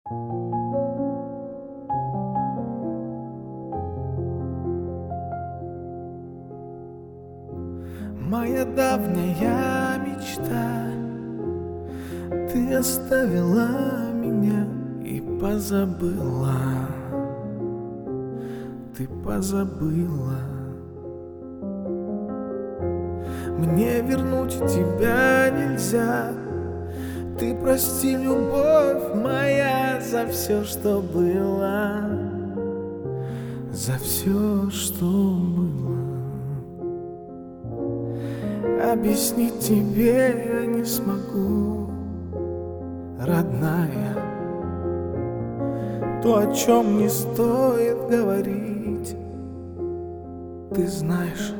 Моя давняя мечта, ты оставила меня и позабыла. Ты позабыла. Мне вернуть тебя нельзя. Ты прости, любовь моя, за все, что было, за все, что было. Объяснить тебе я не смогу, родная, то, о чем не стоит говорить. Ты знаешь,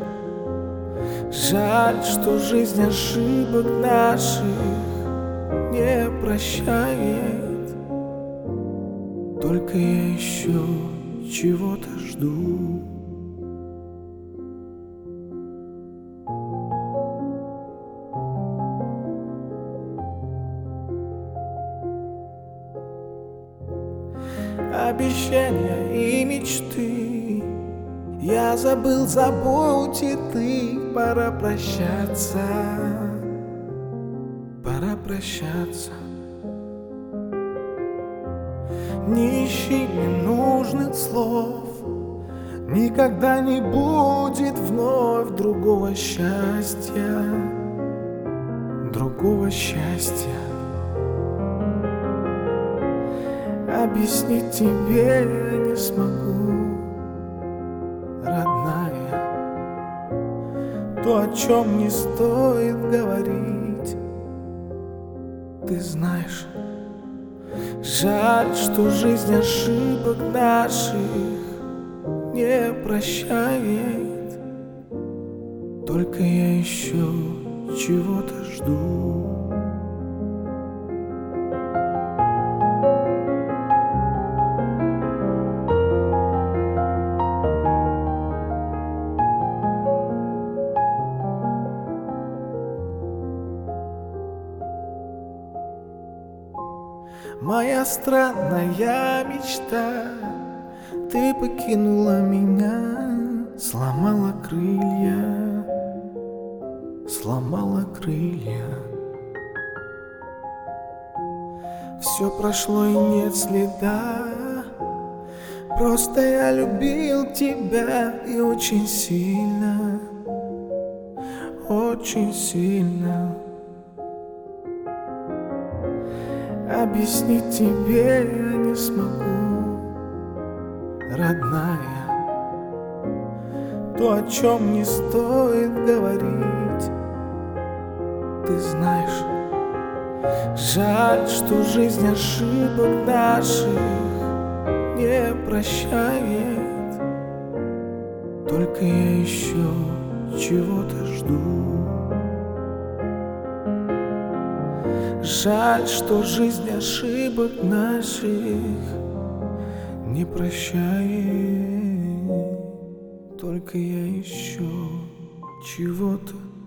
жаль, что жизнь ошибок наших не прощает. Только я еще чего-то жду. Обещания и мечты я забыл, забудь и ты. Пора прощаться, пора прощаться. Не ищи ненужных слов, никогда не будет вновь другого счастья, другого счастья. Объяснить тебе я не смогу, родная, то, о чем не стоит говорить. Ты знаешь, жаль, что жизнь ошибок наших не прощает. Только я еще чего-то жду. Моя странная мечта, ты покинула меня, сломала крылья, сломала крылья. Все прошло и нет следа, просто я любил тебя и очень сильно, очень сильно. Объяснить тебе я не смогу, родная, то, о чем не стоит говорить. Ты знаешь, жаль, что жизнь ошибок наших не прощает. Только я еще чего-то жду. Жаль, что жизнь ошибок наших не прощает. Только я еще чего-то